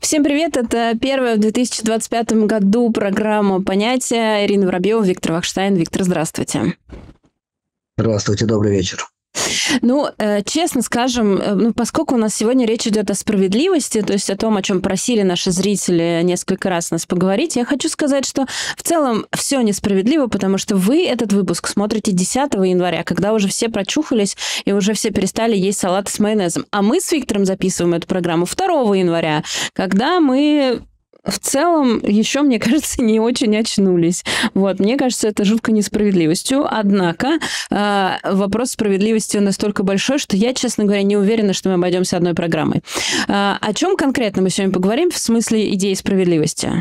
Всем привет! Это первая в 2025 году программа «Понятия». Ирина Воробьева, Виктор Вахштайн. Виктор, здравствуйте. Здравствуйте, добрый вечер. Честно скажем, поскольку у нас сегодня речь идет о справедливости, то есть о том, о чем просили наши зрители несколько раз нас поговорить, я хочу сказать, что в целом все несправедливо, потому что вы этот выпуск смотрите 10 января, когда уже все прочухались и уже все перестали есть салаты с майонезом. А мы с Виктором записываем эту программу 2 января, когда мы... В целом, еще, мне кажется, не очень очнулись. Мне кажется, это жуткой несправедливостью. Однако вопрос справедливости настолько большой, что я, честно говоря, не уверена, что мы обойдемся одной программой. О чем конкретно мы сегодня поговорим в смысле идеи справедливости?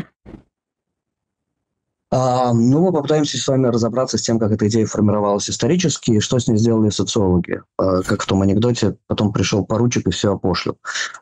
Мы попытаемся с вами разобраться с тем, как эта идея формировалась исторически, и что с ней сделали социологи. Как в том анекдоте, потом пришел поручик и все опошлил.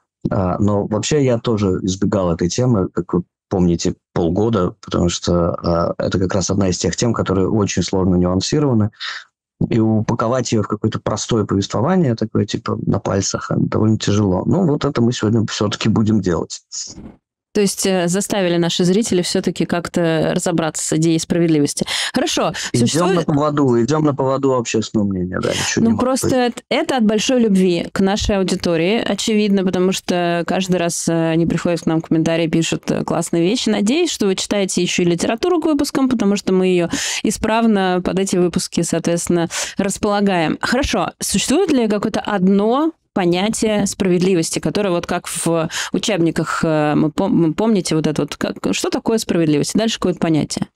Но вообще я тоже избегал этой темы, как вы помните, полгода, потому что это как раз одна из тех тем, которые очень сложно нюансированы. И упаковать ее в какое-то простое повествование, такое типа на пальцах, довольно тяжело. Это мы сегодня все-таки будем делать. То есть заставили наши зрители все-таки как-то разобраться с идеей справедливости. Хорошо. Идем на поводу общественного мнения, да. Просто это от большой любви к нашей аудитории, очевидно, потому что каждый раз они приходят к нам в комментарии, пишут классные вещи. Надеюсь, что вы читаете еще и литературу к выпускам, потому что мы ее исправно под эти выпуски, соответственно, располагаем. Хорошо. Существует ли какое-то одно понятие справедливости, которое как в учебниках, вы помните что такое справедливость? Дальше какое-то понятие.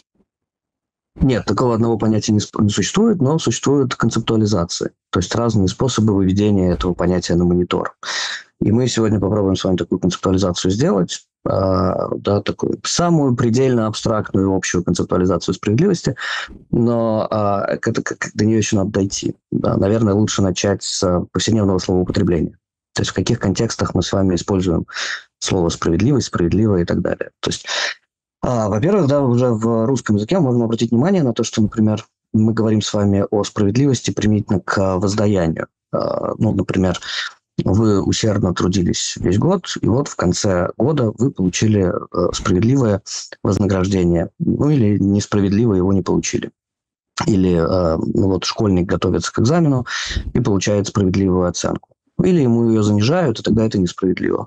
Нет, такого одного понятия не существует, но существуют концептуализации, то есть разные способы выведения этого понятия на монитор. И мы сегодня попробуем с вами такую концептуализацию сделать, такую самую предельно абстрактную общую концептуализацию справедливости, но до нее еще надо дойти. Наверное, лучше начать с повседневного словоупотребления. То есть в каких контекстах мы с вами используем слово «справедливость», «справедливо» и так далее. То есть, во-первых, уже в русском языке можно обратить внимание на то, что, например, мы говорим с вами о справедливости применительно к воздаянию. Например, вы усердно трудились весь год, и в конце года вы получили справедливое вознаграждение, или несправедливо его не получили. Или школьник готовится к экзамену и получает справедливую оценку. Или ему ее занижают, и тогда это несправедливо.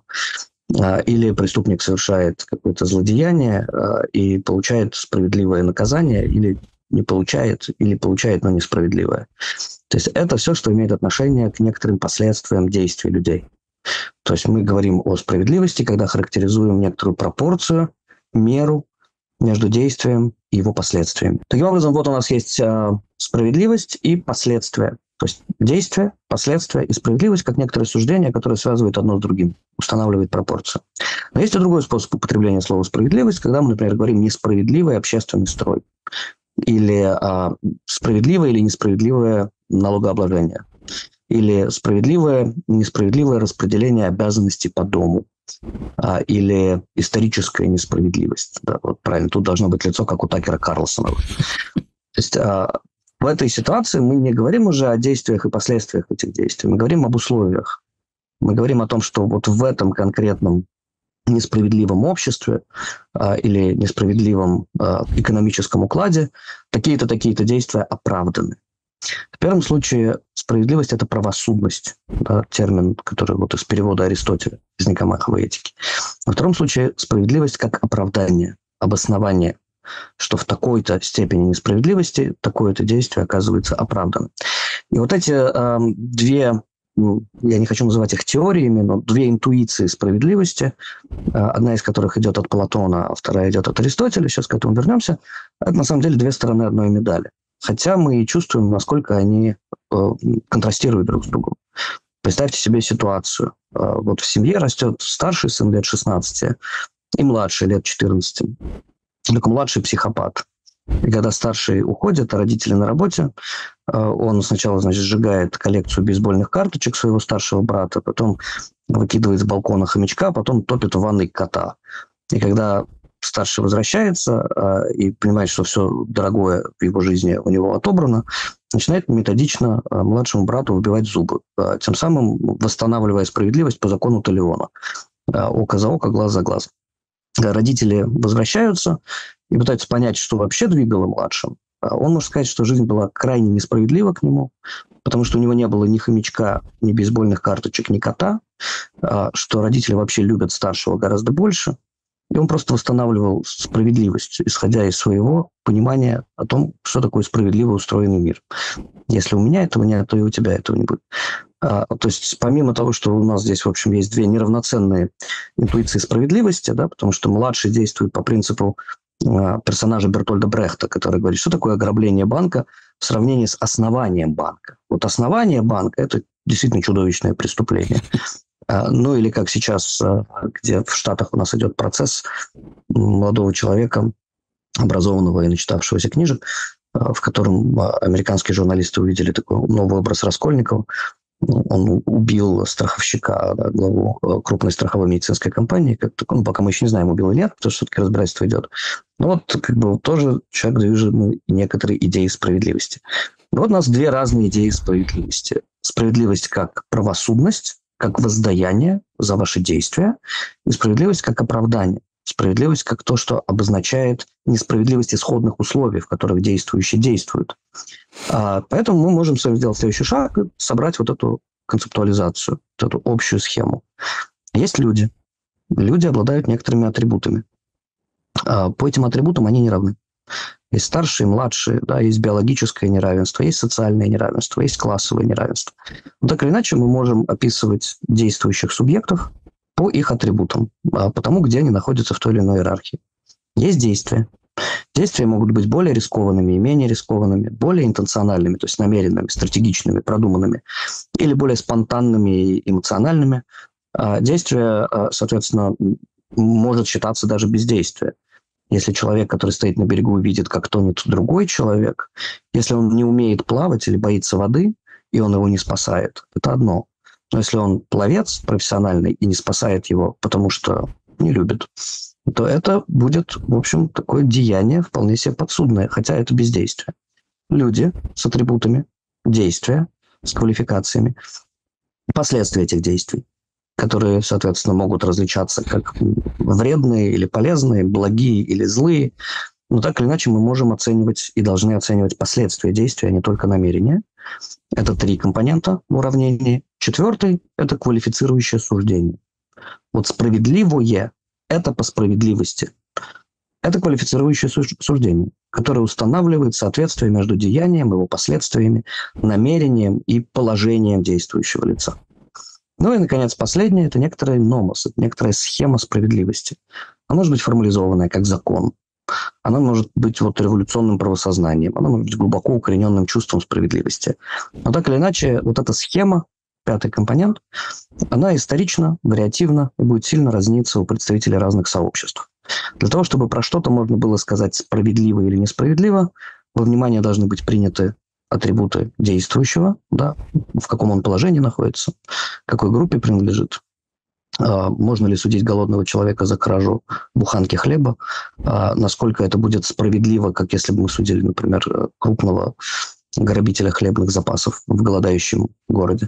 Или преступник совершает какое-то злодеяние и получает справедливое наказание, или не получает, или получает, но несправедливое. То есть это все, что имеет отношение к некоторым последствиям действий людей. То есть мы говорим о справедливости, когда характеризуем некоторую пропорцию, меру между действием и его последствиями. Таким образом, у нас есть справедливость и последствия. То есть действие, последствия и справедливость как некоторые суждения, которые связывают одно с другим, устанавливают пропорцию. Но есть и другой способ употребления слова «справедливость», когда мы, например, говорим «несправедливый общественный строй», или справедливое или несправедливое налогообложение, или справедливое, несправедливое распределение обязанностей по дому, или историческая несправедливость. Да, правильно, тут должно быть лицо, как у Такера Карлсона. То есть в этой ситуации мы не говорим уже о действиях и последствиях этих действий, мы говорим об условиях. Мы говорим о том, что в этом конкретном несправедливом обществе или несправедливом экономическом укладе такие-то действия оправданы. В первом случае справедливость – это правосудность, термин, который из перевода Аристотеля из Никомаховой этики. Во втором случае справедливость как оправдание, обоснование, что в такой-то степени несправедливости такое-то действие оказывается оправданным. И эти две, я не хочу называть их теориями, но две интуиции справедливости, одна из которых идет от Платона, а вторая идет от Аристотеля, сейчас к этому вернемся, это на самом деле две стороны одной медали. Хотя мы и чувствуем, насколько они контрастируют друг с другом. Представьте себе ситуацию. В семье растет старший сын лет 16 и младший лет 14. Только младший психопат. И когда старший уходит, а родители на работе, он сначала, сжигает коллекцию бейсбольных карточек своего старшего брата, потом выкидывает с балкона хомячка, потом топит в ванной кота. И когда старший возвращается и понимает, что все дорогое в его жизни у него отобрано, начинает методично младшему брату выбивать зубы, тем самым восстанавливая справедливость по закону Талиона. Око за око, глаз за глаз. Родители возвращаются и пытаются понять, что вообще двигало младшим. Он может сказать, что жизнь была крайне несправедлива к нему, потому что у него не было ни хомячка, ни бейсбольных карточек, ни кота, что родители вообще любят старшего гораздо больше. И он просто восстанавливал справедливость, исходя из своего понимания о том, что такое справедливо устроенный мир. Если у меня этого нет, то и у тебя этого не будет. То есть помимо того, что у нас здесь, в общем, есть две неравноценные интуиции справедливости, да, потому что младший действует по принципу персонажа Бертольда Брехта, который говорит, что такое ограбление банка в сравнении с основанием банка. Вот основание банка – это действительно чудовищное преступление. Ну или как сейчас, где в Штатах у нас идет процесс молодого человека, образованного и начитавшегося книжек, в котором американские журналисты увидели такой новый образ Раскольникова. Он убил страховщика, да, главу крупной страховой медицинской компании. Пока мы еще не знаем, убил или нет, потому что все-таки разбирательство идет. Но вот как бы тоже человек движет некоторые идеи справедливости. Вот у нас две разные идеи справедливости. Справедливость как правосудность, как воздаяние за ваши действия, и справедливость как оправдание. Справедливость как то, что обозначает несправедливость исходных условий, в которых действующий действует. Поэтому мы можем с вами сделать следующий шаг, собрать вот эту концептуализацию, вот эту общую схему. Есть люди. Люди обладают некоторыми атрибутами. По этим атрибутам они не равны. Есть старшие, младшие, да, есть биологическое неравенство, есть социальное неравенство, есть классовое неравенство. Но так или иначе мы можем описывать действующих субъектов по их атрибутам, по тому, где они находятся в той или иной иерархии. Есть действия. Действия могут быть более рискованными и менее рискованными, более интенциональными, то есть намеренными, стратегичными, продуманными, или более спонтанными и эмоциональными. Действие, соответственно, может считаться даже бездействием. Если человек, который стоит на берегу, видит, как тонет другой человек, если он не умеет плавать или боится воды, и он его не спасает, это одно. Но если он пловец профессиональный и не спасает его, потому что не любит, то это будет, в общем, такое деяние вполне себе подсудное, хотя это бездействие. Люди с атрибутами, действия с квалификациями, последствия этих действий, которые, соответственно, могут различаться как вредные или полезные, благие или злые. Но так или иначе мы можем оценивать и должны оценивать последствия действия, а не только намерения. Это 3 компонента в уравнении. 4 – это квалифицирующее суждение. Вот справедливое – это по справедливости. Это квалифицирующее суждение, которое устанавливает соответствие между деянием, его последствиями, намерением и положением действующего лица. Ну и, наконец, последнее – это некоторая номос, это некоторая схема справедливости. Она может быть формализованная как закон. Она может быть вот революционным правосознанием. Она может быть глубоко укорененным чувством справедливости. Но так или иначе, вот эта схема, 5-й компонент, она исторична, вариативна и будет сильно разниться у представителей разных сообществ. Для того, чтобы про что-то можно было сказать справедливо или несправедливо, во внимание должны быть приняты атрибуты действующего, да, в каком он положении находится, какой группе принадлежит. Можно ли судить голодного человека за кражу буханки хлеба, насколько это будет справедливо, как если бы мы судили, например, крупного грабителя хлебных запасов в голодающем городе.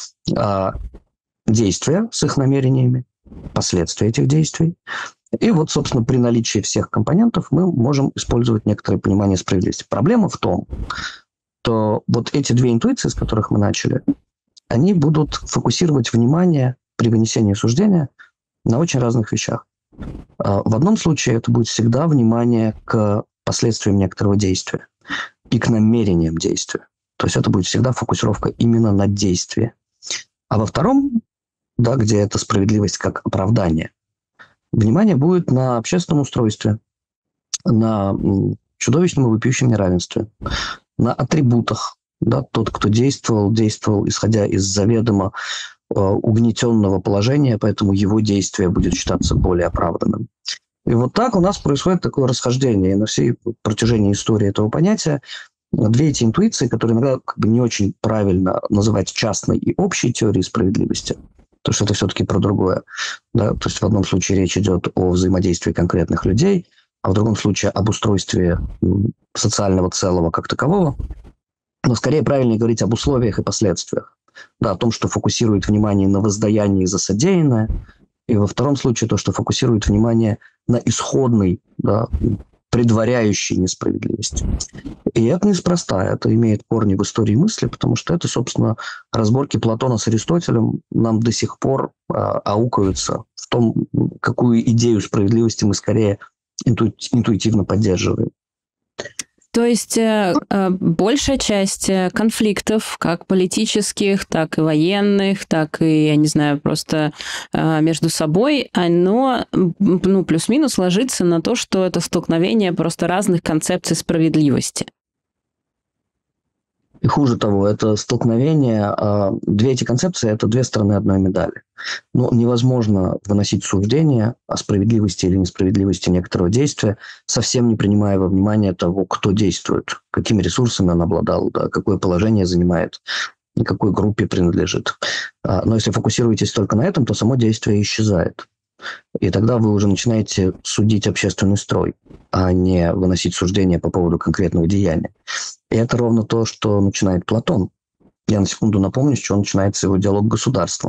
Действия с их намерениями, последствия этих действий. И вот, собственно, при наличии всех компонентов мы можем использовать некоторое понимание справедливости. Проблема в том, что вот эти 2 интуиции, с которых мы начали, они будут фокусировать внимание при вынесении суждения на очень разных вещах. В одном случае это будет всегда внимание к последствиям некоторого действия и к намерениям действия. То есть это будет всегда фокусировка именно на действии. А во втором, да, где это справедливость как оправдание, внимание будет на общественном устройстве, на чудовищном и вопиющем неравенстве, на атрибутах. Да, тот, кто действовал исходя из заведомо угнетенного положения, поэтому его действие будет считаться более оправданным. И вот так у нас происходит такое расхождение. И на всей протяжении истории этого понятия 2 эти интуиции, которые иногда как бы не очень правильно называть частной и общей теорией справедливости, потому что это все-таки про другое. Да? То есть в одном случае речь идет о взаимодействии конкретных людей, а в другом случае об устройстве социального целого как такового. Но скорее правильнее говорить об условиях и последствиях. Да, о том, что фокусирует внимание на воздаянии за содеянное, И во втором случае то, что фокусирует внимание на исходной, да, предваряющей несправедливости. И это неспроста, это имеет корни в истории мысли, потому что это, собственно, разборки Платона с Аристотелем нам до сих пор аукаются в том, какую идею справедливости мы скорее интуитивно поддерживаем. То есть большая часть конфликтов, как политических, так и военных, так и, я не знаю, просто между собой, оно, ну, плюс-минус ложится на то, что это столкновение просто разных концепций справедливости. И хуже того, это столкновение, две эти концепции – это две стороны одной медали. Но невозможно выносить суждение о справедливости или несправедливости некоторого действия, совсем не принимая во внимание того, кто действует, какими ресурсами он обладал, да, какое положение занимает, и какой группе принадлежит. Но если фокусируетесь только на этом, то само действие исчезает. И тогда вы уже начинаете судить общественный строй, а не выносить суждения по поводу конкретного деяния. И это ровно то, что начинает Платон. Я на секунду напомню, с чего начинается его диалог государства.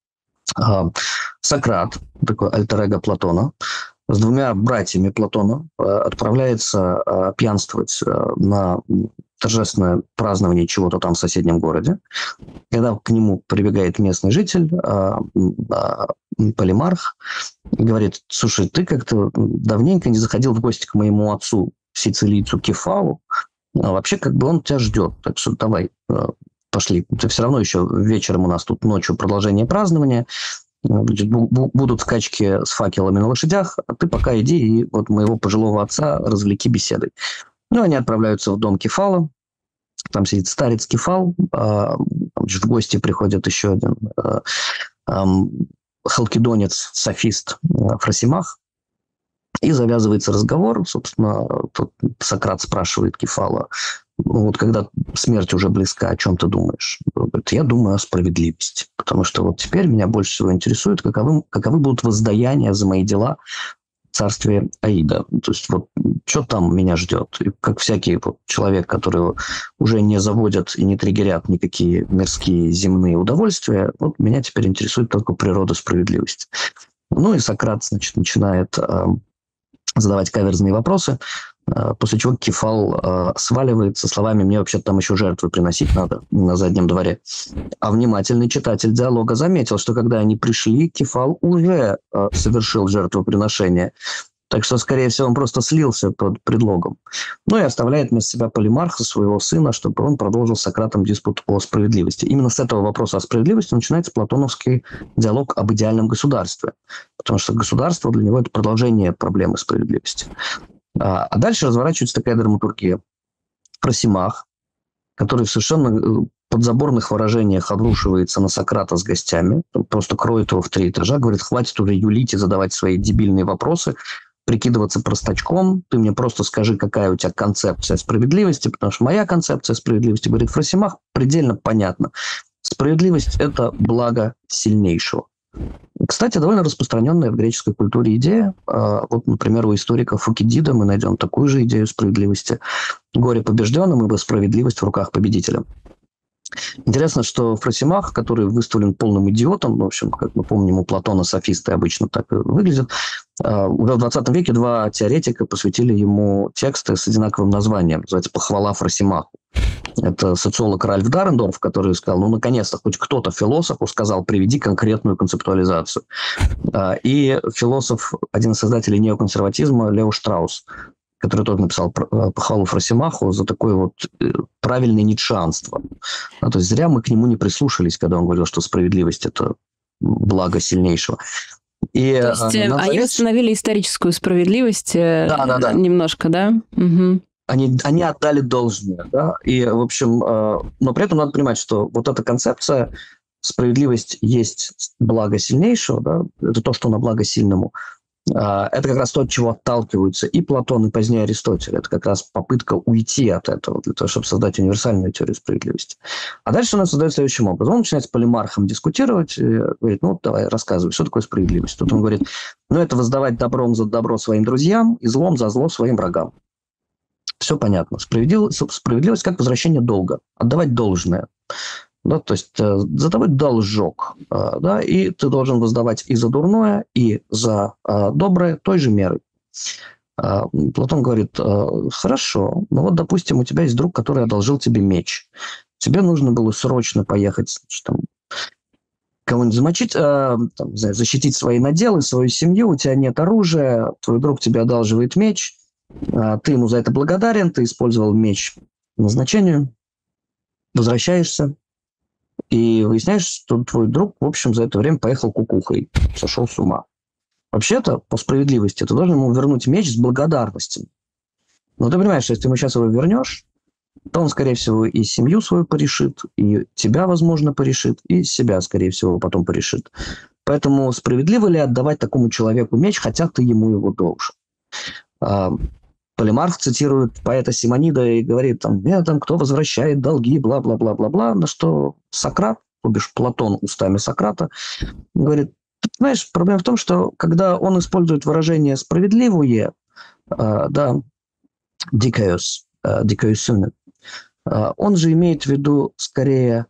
Сократ, такой альтер-эго Платона, с двумя братьями Платона отправляется пьянствовать на торжественное празднование чего-то там в соседнем городе. Когда к нему прибегает местный житель, Полимарх, и говорит: слушай, ты как-то давненько не заходил в гости к моему отцу, сицилийцу Кефалу, а вообще как бы он тебя ждет, так что давай, пошли. Ты все равно еще вечером у нас тут ночью продолжение празднования, будут скачки с факелами на лошадях, а ты пока иди и вот моего пожилого отца развлеки беседой. Ну, они отправляются в дом Кефала, там сидит старец Кефал, в гости приходит еще один халкидонец, софист Фросимах, и завязывается разговор. Собственно, тут Сократ спрашивает Кефала: ну, вот когда смерть уже близка, о чем ты думаешь? Он говорит: я думаю о справедливости, потому что вот теперь меня больше всего интересует, каковы будут воздаяния за мои дела в царстве Аида. То есть вот что там меня ждет? И как всякий вот человек, который уже не заводят и не триггерят никакие мирские земные удовольствия, вот меня теперь интересует только природа справедливости. Ну и Сократ, значит, начинает задавать каверзные вопросы, после чего Кефал сваливает со словами: мне вообще-то там еще жертвы приносить надо на заднем дворе. А внимательный читатель диалога заметил, что когда они пришли, Кефал уже совершил жертвоприношение. Так что, скорее всего, он просто слился под предлогом. Ну и оставляет вместо себя Полимарха, своего сына, чтобы он продолжил с Сократом диспут о справедливости. Именно с этого вопроса о справедливости начинается платоновский диалог об идеальном государстве. Потому что государство для него – это продолжение проблемы справедливости. А дальше разворачивается такая драматургия. Фросимах, который в совершенно подзаборных выражениях обрушивается на Сократа с гостями, просто кроет его в 3 этажа, говорит: хватит уже юлить и задавать свои дебильные вопросы, прикидываться простачком, ты мне просто скажи, какая у тебя концепция справедливости, потому что моя концепция справедливости, говорит Фросимах, предельно понятна. Справедливость – это благо сильнейшего. Кстати, довольно распространенная в греческой культуре идея. Вот, например, у историка Фукидида мы найдем такую же идею справедливости. Горе побежденным, ибо справедливость в руках победителя. Интересно, что Фросимах, который выставлен полным идиотом, в общем, как мы помним, у Платона софисты обычно так и выглядят, уже в 20 веке 2 теоретика посвятили ему тексты с одинаковым названием, называется «Похвала Фросимаху». Это социолог Ральф Дарендорф, который сказал: ну, наконец-то, хоть кто-то философу сказал: приведи конкретную концептуализацию. И философ, один из создателей неоконсерватизма, Лео Штраус, который тоже написал похвалу Фросимаху за такое вот правильное ницшеанство. То есть зря мы к нему не прислушались, когда он говорил, что справедливость – это благо сильнейшего. И, то есть они восстановили историческую справедливость немножко, да? Угу. Они отдали должное, да, и, в общем, но при этом надо понимать, что вот эта концепция справедливость есть благо сильнейшего, да, это то, что на благо сильному, это как раз то, от чего отталкиваются и Платон, и позднее Аристотель. Это как раз попытка уйти от этого, для того, чтобы создать универсальную теорию справедливости. А дальше он создает следующим образом. Он начинает с Полимархом дискутировать, и говорит: ну, давай, рассказывай, что такое справедливость. Тут он говорит: ну, это воздавать добром за добро своим друзьям и злом за зло своим врагам. Все понятно. Справедливость как возвращение долга. Отдавать должное. Да, то есть за тобой должок, да, и ты должен воздавать и за дурное, и за доброе той же мерой. Платон говорит, хорошо, ну вот, допустим, у тебя есть друг, который одолжил тебе меч. Тебе нужно было срочно поехать, значит, там, кого-нибудь замочить, там, не знаю, защитить свои наделы, свою семью, у тебя нет оружия, твой друг тебе одалживает меч, ты ему за это благодарен, ты использовал меч по назначению, возвращаешься, и выясняешь, что твой друг, в общем, за это время поехал кукухой, сошел с ума. Вообще-то, по справедливости, ты должен ему вернуть меч с благодарностью. Но ты понимаешь, что если ты ему сейчас его вернешь, то он, скорее всего, и семью свою порешит, и тебя, возможно, порешит, и себя, скорее всего, потом порешит. Поэтому справедливо ли отдавать такому человеку меч, хотя ты ему его должен? Полимарх цитирует поэта Симонида и говорит, там, кто возвращает долги, бла-бла-бла-бла-бла, на что Сократ, то бишь Платон устами Сократа, говорит, ты понимаешь, проблема в том, что когда он использует выражение «справедливое», да, «дикайос», «дикайосюне», он же имеет в виду скорее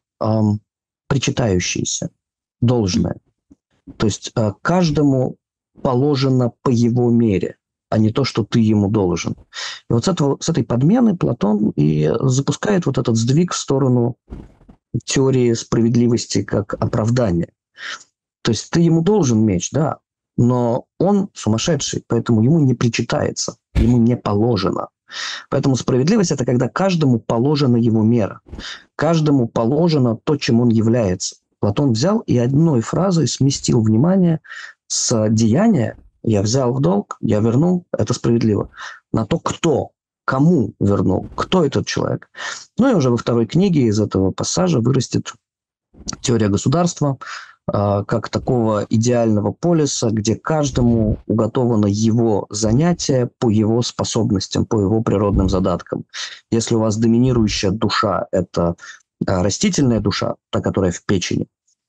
причитающееся, должное. То есть каждому положено по его мере, а не то, что ты ему должен. И вот с этой подмены Платон и запускает вот этот сдвиг в сторону теории справедливости как оправдания. То есть ты ему должен меч, да, но он сумасшедший, поэтому ему не причитается, ему не положено. Поэтому справедливость – это когда каждому положена его мера, каждому положено то, чем он является. Платон взял и одной фразой сместил внимание с деяния «я взял в долг, я вернул, это справедливо», на то, кто, кому вернул, кто этот человек. Ну и уже во второй книге из этого пассажа вырастет теория государства, как такого идеального полиса, где каждому уготовано его занятие по его способностям, по его природным задаткам. Если у вас доминирующая душа – это растительная душа, та, которая в печени,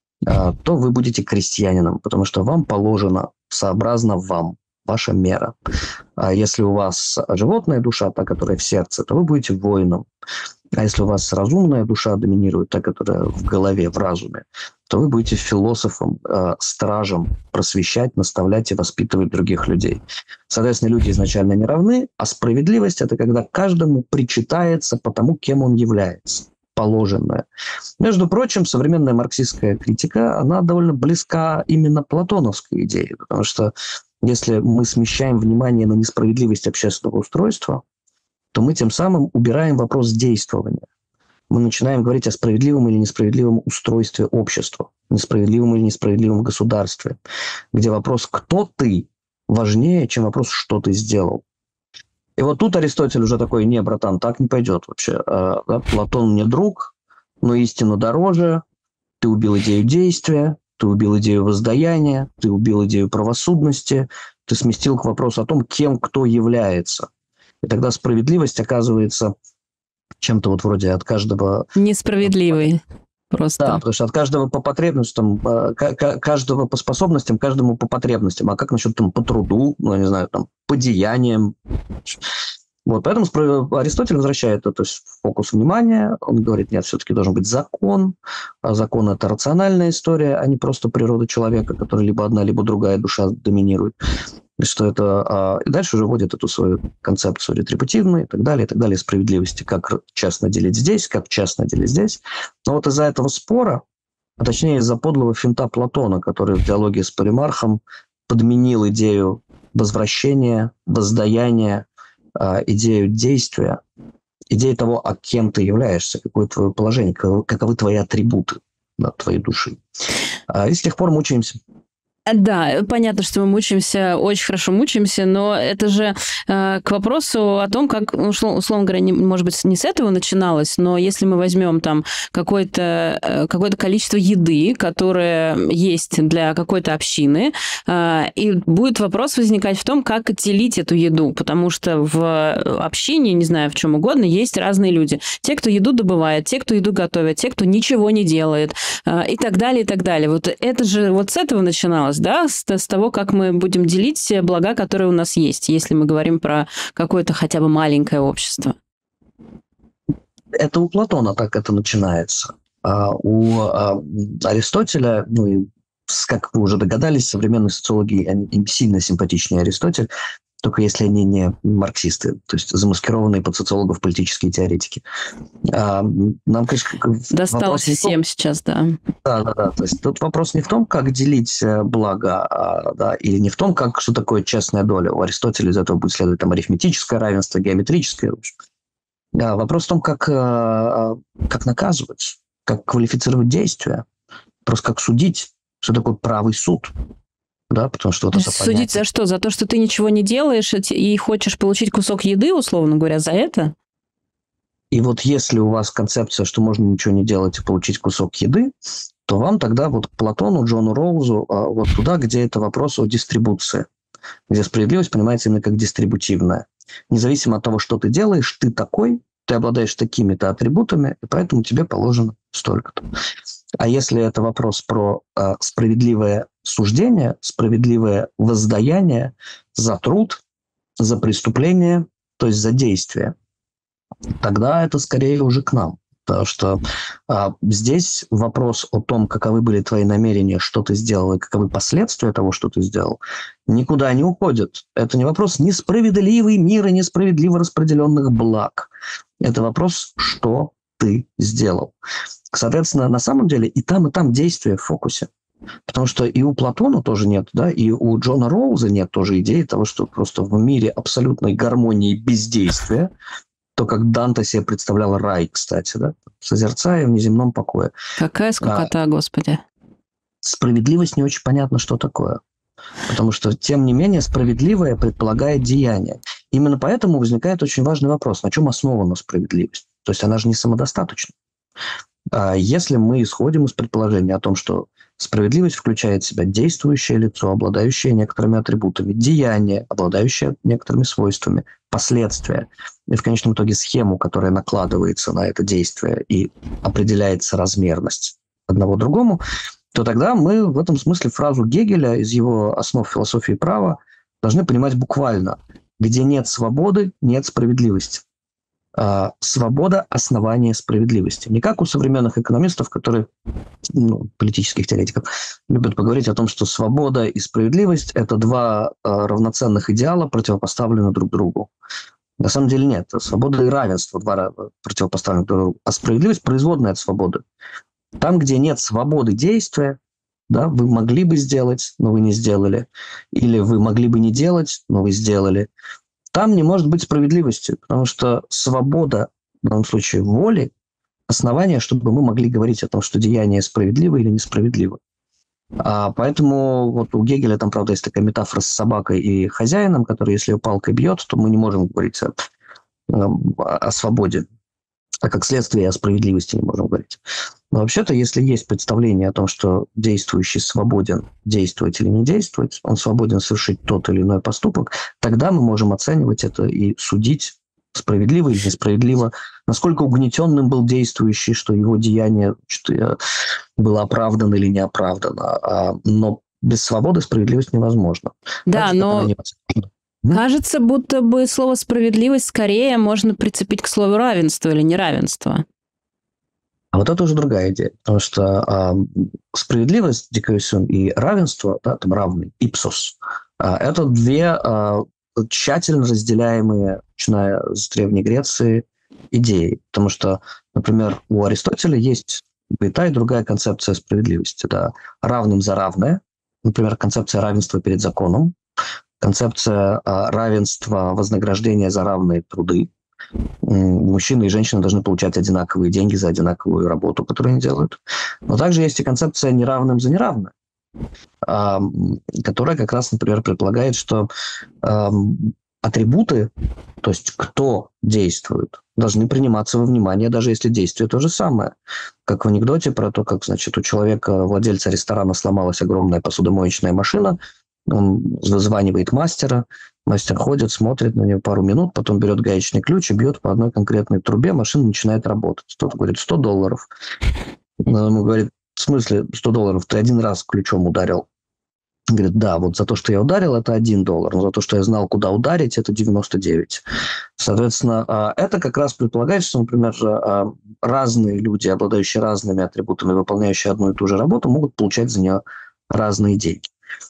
то вы будете крестьянином, потому что вам положено сообразно вам, ваша мера. А если у вас животная душа, та, которая в сердце, то вы будете воином. А если у вас разумная душа доминирует, та, которая в голове, в разуме, то вы будете философом, стражем, просвещать, наставлять и воспитывать других людей. Соответственно, люди изначально не равны, а справедливость – это когда каждому причитается по тому, кем он является, положенное. Между прочим, современная марксистская критика, она довольно близка именно платоновской идее, потому что если мы смещаем внимание на несправедливость общественного устройства, то мы тем самым убираем вопрос действования. Мы начинаем говорить о справедливом или несправедливом устройстве общества, несправедливом или несправедливом государстве, где вопрос «кто ты?» важнее, чем вопрос «что ты сделал?». И вот тут Аристотель уже такой: не, братан, так не пойдет вообще. Да, Платон мне друг, но истину дороже, ты убил идею действия, ты убил идею воздаяния, ты убил идею правосудности, ты сместил к вопросу о том, кем кто является. И тогда справедливость оказывается чем-то вот вроде от каждого... Несправедливый просто. Да, потому что от каждого по потребностям, каждого по способностям, каждому по потребностям. А как насчет там по труду, ну, я не знаю, там, по деяниям? Вот, поэтому Аристотель возвращает это в фокус внимания. Он говорит, нет, все-таки должен быть закон. А закон – это рациональная история, а не просто природа человека, который либо одна, либо другая душа доминирует. И что это... И дальше уже вводит эту свою концепцию ретрибутивную и так далее, справедливости, как честно делить здесь, как честно делить здесь. Но вот из-за этого спора, а точнее из-за подлого финта Платона, который в диалоге с Полимархом подменил идею возвращения, воздаяния, идею действия, идею того, а кем ты являешься, какое твое положение, каковы твои атрибуты, да, твоей души. И с тех пор мучаемся. Да, понятно, что мы мучаемся, очень хорошо мучаемся, но это же к вопросу о том, как, условно говоря, может быть, не с этого начиналось, но если мы возьмем там какое-то количество еды, которое есть для какой-то общины, и будет вопрос возникать в том, как делить эту еду, потому что в общине, не знаю, в чем угодно, есть разные люди. Те, кто еду добывает, те, кто еду готовит, те, кто ничего не делает, и так далее, и так далее. Вот это же вот с этого начиналось, да, с того, как мы будем делить блага, которые у нас есть, если мы говорим про какое-то хотя бы маленькое общество. Это у Платона так это начинается. Аристотеля, ну и, как вы уже догадались, современные социологи, им сильно симпатичнее Аристотель, только если они не марксисты, то есть замаскированные под социологов политические теоретики. Нам, конечно, досталось всем сейчас, да. Да. То есть тут вопрос не в том, как делить благо, да, или не в том, что такое честная доля. У Аристотеля из этого будет следовать там арифметическое равенство, геометрическое. В общем. Вопрос в том, как наказывать, как квалифицировать действия, просто как судить, что такое правый суд. Да, потому что вот это судить за что? За то, что ты ничего не делаешь и хочешь получить кусок еды, условно говоря, за это? И вот если у вас концепция, что можно ничего не делать и получить кусок еды, то вам тогда вот к Платону, Джону Роузу, вот туда, где это вопрос о дистрибуции, где справедливость понимается именно как дистрибутивная. Независимо от того, что ты делаешь, ты такой, ты обладаешь такими-то атрибутами, и поэтому тебе положено столько-то. А если это вопрос про справедливое суждение, справедливое воздаяние за труд, за преступление, то есть за действие, тогда это скорее уже к нам. Потому что здесь вопрос о том, каковы были твои намерения, что ты сделал, и каковы последствия того, что ты сделал, никуда не уходит. Это не вопрос несправедливый мир и несправедливо распределенных благ. Это вопрос, что ты сделал. Соответственно, на самом деле и там действие в фокусе. Потому что и у Платона тоже нет, да, и у Джона Роуза нет тоже идеи того, что просто в мире абсолютной гармонии бездействия, то, как Данте себе представлял рай, кстати, да, созерцая в неземном покое. Какая скукота, Господи. Справедливость не очень понятно, что такое. Потому что, тем не менее, справедливое предполагает деяние. Именно поэтому возникает очень важный вопрос, на чем основана справедливость. То есть она же не самодостаточна. Если мы исходим из предположения о том, что справедливость включает в себя действующее лицо, обладающее некоторыми атрибутами, деяние, обладающее некоторыми свойствами, последствия, и в конечном итоге схему, которая накладывается на это действие и определяется размерность одного другому, то тогда мы в этом смысле фразу Гегеля из его «Основ философии права» должны понимать буквально. Где нет свободы, нет справедливости. Свобода – основание справедливости. Не как у современных экономистов, которые, политических теоретиков, любят поговорить о том, что свобода и справедливость – это два равноценных идеала, противопоставлены друг другу. На самом деле нет. Свобода и равенство – два противопоставленных друг другу. А справедливость – производная от свободы. Там, где нет свободы действия, да, вы могли бы сделать, но вы не сделали. Или вы могли бы не делать, но вы сделали. Там не может быть справедливости, потому что свобода, в данном случае воли, основание, чтобы мы могли говорить о том, что деяние справедливо или несправедливо. Поэтому вот у Гегеля там, правда, есть такая метафора с собакой и хозяином, который, если ее палкой бьет, то мы не можем говорить о свободе, а как следствие о справедливости не можем говорить. Но вообще-то, если есть представление о том, что действующий свободен действовать или не действовать, он свободен совершить тот или иной поступок, тогда мы можем оценивать это и судить, справедливо или несправедливо, насколько угнетенным был действующий, что его деяние было оправдано или не оправдано. Но без свободы справедливость невозможна. Да, но кажется, будто бы слово «справедливость» скорее можно прицепить к слову «равенство» или «неравенство». А вот это уже другая идея, потому что справедливость, дикайсун, и равенство, да, там равный, ипсос, это две тщательно разделяемые, начиная с Древней Греции, идеи. Потому что, например, у Аристотеля есть и та, и другая концепция справедливости. Да. Равным за равное, например, концепция равенства перед законом, концепция равенства вознаграждения за равные труды. Мужчины и женщины должны получать одинаковые деньги за одинаковую работу, которую они делают. Но также есть и концепция неравным за неравное, которая как раз, например, предполагает, что атрибуты, то есть кто действует, должны приниматься во внимание, даже если действие то же самое. Как в анекдоте про то, как, значит, у человека, владельца ресторана, сломалась огромная посудомоечная машина, он зазванивает мастера, мастер ходит, смотрит на нее пару минут, потом берет гаечный ключ и бьет по одной конкретной трубе, машина начинает работать. Тот говорит, $100. Он ему говорит, в смысле $100? Ты один раз ключом ударил. Говорит, да, вот за то, что я ударил, это $1, но за то, что я знал, куда ударить, это 99. Соответственно, это как раз предполагает, что, например, разные люди, обладающие разными атрибутами, выполняющие одну и ту же работу, могут получать за нее разные деньги.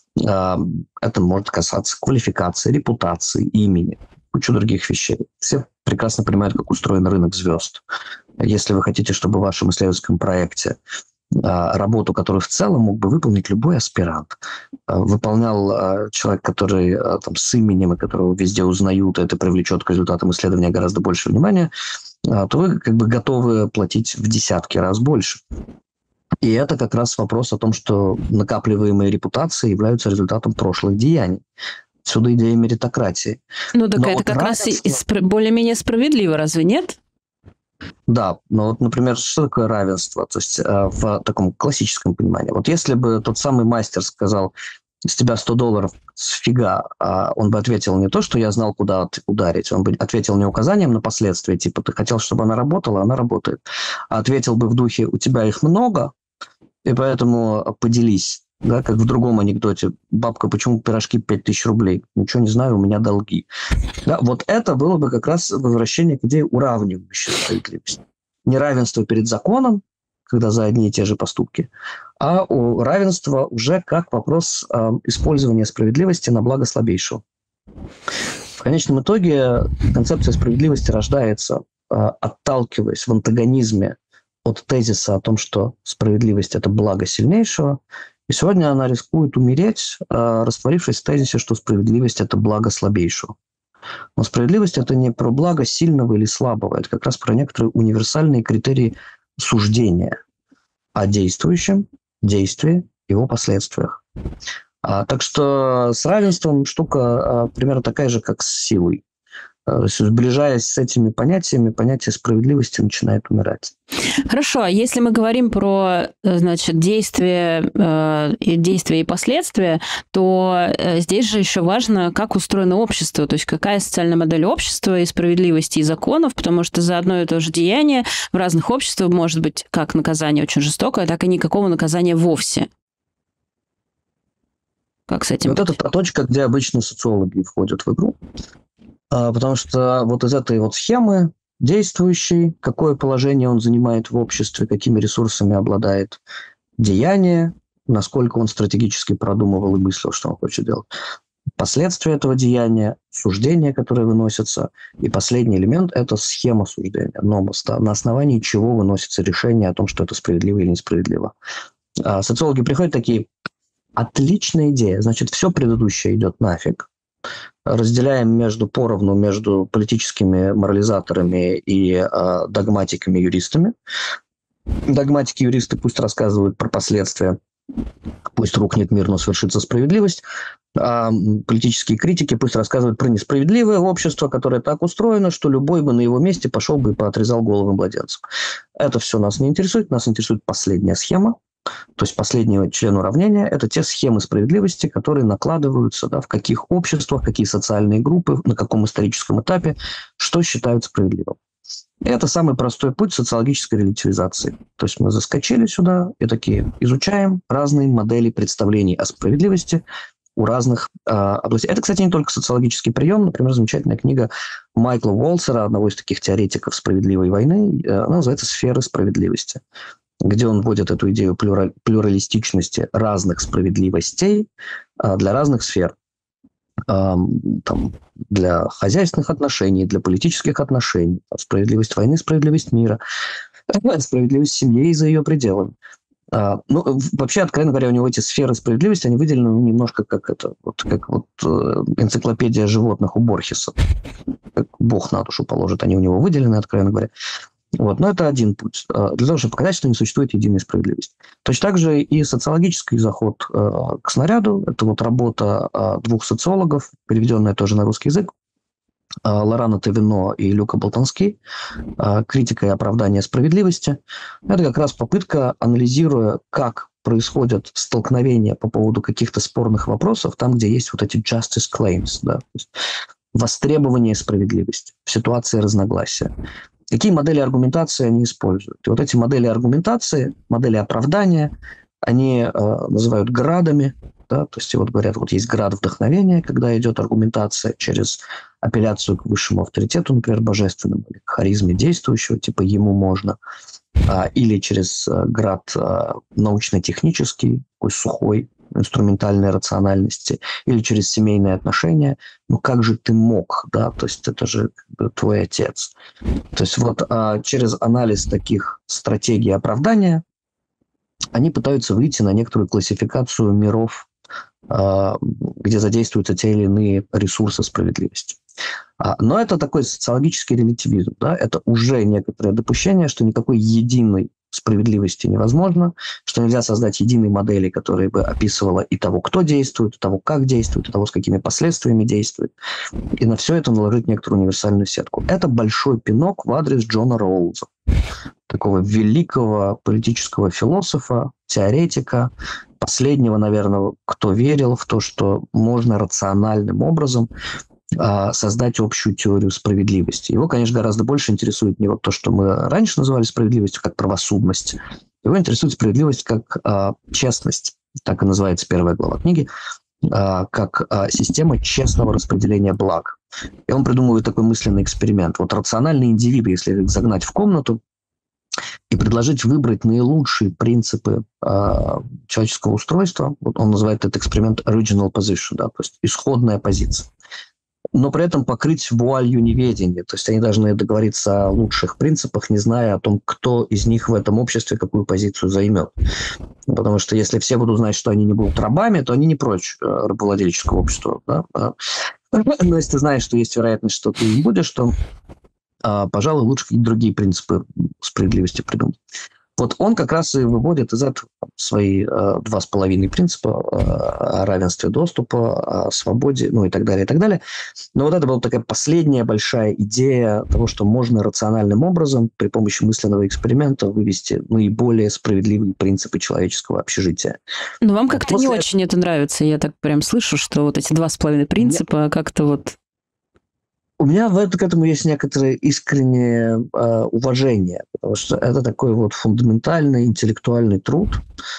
Это может касаться квалификации, репутации, имени, кучу других вещей. Все прекрасно понимают, как устроен рынок звезд. Если вы хотите, чтобы в вашем исследовательском проекте работу, которую в целом мог бы выполнить любой аспирант, выполнял человек, который там, с именем, и которого везде узнают, это привлечет к результатам исследования гораздо больше внимания, то вы как бы готовы платить в десятки раз больше. И это как раз вопрос о том, что накапливаемые репутации являются результатом прошлых деяний. Отсюда идея меритократии. Ну, так это вот как раз более-менее справедливо, разве нет? Да, но вот, например, что такое равенство? То есть в таком классическом понимании. Вот если бы тот самый мастер сказал, с тебя $100 сфига, он бы ответил не то, что я знал, куда ударить, он бы ответил не указанием на последствия, типа ты хотел, чтобы она работала, она работает, а ответил бы в духе, у тебя их много, и поэтому поделись. Да, как в другом анекдоте. Бабка, почему пирожки 5000 рублей? Ничего не знаю, у меня долги. Да, вот это было бы как раз возвращение к идее уравнивающей справедливости. Не равенство перед законом, когда за одни и те же поступки, а равенство уже как вопрос использования справедливости на благо слабейшего. В конечном итоге концепция справедливости рождается, отталкиваясь в антагонизме от тезиса о том, что справедливость – это благо сильнейшего, и сегодня она рискует умереть, растворившись в тезисе, что справедливость – это благо слабейшего. Но справедливость – это не про благо сильного или слабого, это как раз про некоторые универсальные критерии суждения о действующем действии, его последствиях. Так что с равенством штука примерно такая же, как с силой. Сближаясь с этими понятиями, понятие справедливости начинает умирать. Хорошо, а если мы говорим про, значит, действия и последствия, то здесь же еще важно, как устроено общество, то есть какая социальная модель общества и справедливости, и законов, потому что за одно и то же деяние в разных обществах может быть как наказание очень жестокое, так и никакого наказания вовсе. Как с этим вот быть? Это та точка, где обычно социологи входят в игру. Потому что вот из этой вот схемы действующей, какое положение он занимает в обществе, какими ресурсами обладает деяние, насколько он стратегически продумывал и мыслил, что он хочет делать, последствия этого деяния, суждения, которые выносятся, и последний элемент – это схема суждения, номоста, на основании чего выносится решение о том, что это справедливо или несправедливо. Социологи приходят такие: отличная идея, значит, все предыдущее идет нафиг, разделяем поровну между политическими морализаторами и догматиками-юристами. Догматики-юристы пусть рассказывают про последствия, пусть рухнет мир, но свершится справедливость. А политические критики пусть рассказывают про несправедливое общество, которое так устроено, что любой бы на его месте пошел бы и поотрезал головы младенцам. Это все нас не интересует. Нас интересует последняя схема. То есть последний член уравнения – это те схемы справедливости, которые накладываются, да, в каких обществах, какие социальные группы, на каком историческом этапе, что считают справедливым. И это самый простой путь социологической релятивизации. То есть мы заскочили сюда и такие изучаем разные модели представлений о справедливости у разных областей. Это, кстати, не только социологический прием. Например, замечательная книга Майкла Уолцера, одного из таких теоретиков справедливой войны, она называется «Сферы справедливости», где он вводит эту идею плюралистичности разных справедливостей для разных сфер. Там, для хозяйственных отношений, для политических отношений. Справедливость войны, справедливость мира, справедливость семьи и за ее пределами. Вообще, откровенно говоря, у него эти сферы справедливости, они выделены немножко как энциклопедия животных у Борхеса. Как Бог на душу положит, они у него выделены, откровенно говоря. Но это один путь. Для того, чтобы показать, что не существует единой справедливости. Точно так же и социологический заход к снаряду. Это вот работа двух социологов, переведенная тоже на русский язык. Лорана Тавино и Люка Болтански. «Критика и оправдание справедливости». Это как раз попытка, анализируя, как происходят столкновения по поводу каких-то спорных вопросов, там, где есть вот эти justice claims, да, то есть востребование справедливости в ситуации разногласия. Какие модели аргументации они используют? И вот эти модели аргументации, модели оправдания, они называют градами. Да? То есть, и вот говорят, вот есть град вдохновения, когда идет аргументация через апелляцию к высшему авторитету, например, божественному, или к харизме действующего, типа ему можно, или через град научно-технический, такой сухой, инструментальной рациональности, или через семейные отношения. Ну как же ты мог, да, то есть это же как бы твой отец. То есть вот через анализ таких стратегий оправдания они пытаются выйти на некоторую классификацию миров, где задействуются те или иные ресурсы справедливости. Но это такой социологический релятивизм. Да? Это уже некоторое допущение, что никакой единой справедливости невозможно, что нельзя создать единой модели, которая бы описывала и того, кто действует, и того, как действует, и того, с какими последствиями действует. И на все это наложить некоторую универсальную сетку. Это большой пинок в адрес Джона Роулза, такого великого политического философа, теоретика, последнего, наверное, кто верил в то, что можно рациональным образом создать общую теорию справедливости. Его, конечно, гораздо больше интересует не вот то, что мы раньше называли справедливостью, как правосудность. Его интересует справедливость как честность. Так и называется первая глава книги, как система честного распределения благ. И он придумывает такой мысленный эксперимент. Вот рациональные индивиды, если их загнать в комнату и предложить выбрать наилучшие принципы человеческого устройства, вот он называет этот эксперимент original position, да, то есть исходная позиция, но при этом покрыть вуалью неведения. То есть они должны договориться о лучших принципах, не зная о том, кто из них в этом обществе какую позицию займет. Потому что если все будут знать, что они не будут рабами, то они не прочь рабовладельческого общества. Да? Но если ты знаешь, что есть вероятность, что ты им будешь, то, пожалуй, лучше какие-то другие принципы справедливости придумать. Вот он как раз и выводит из этого свои 2,5 принципа о равенстве доступа, о свободе, ну и так далее, и так далее. Но вот это была такая последняя большая идея того, что можно рациональным образом при помощи мысленного эксперимента вывести наиболее справедливые принципы человеческого общежития. Но вам как-то не очень это нравится. Я так прям слышу, что вот эти 2,5 принципа как-то вот... У меня к этому есть некоторое искреннее уважение, потому что это такой вот фундаментальный интеллектуальный труд,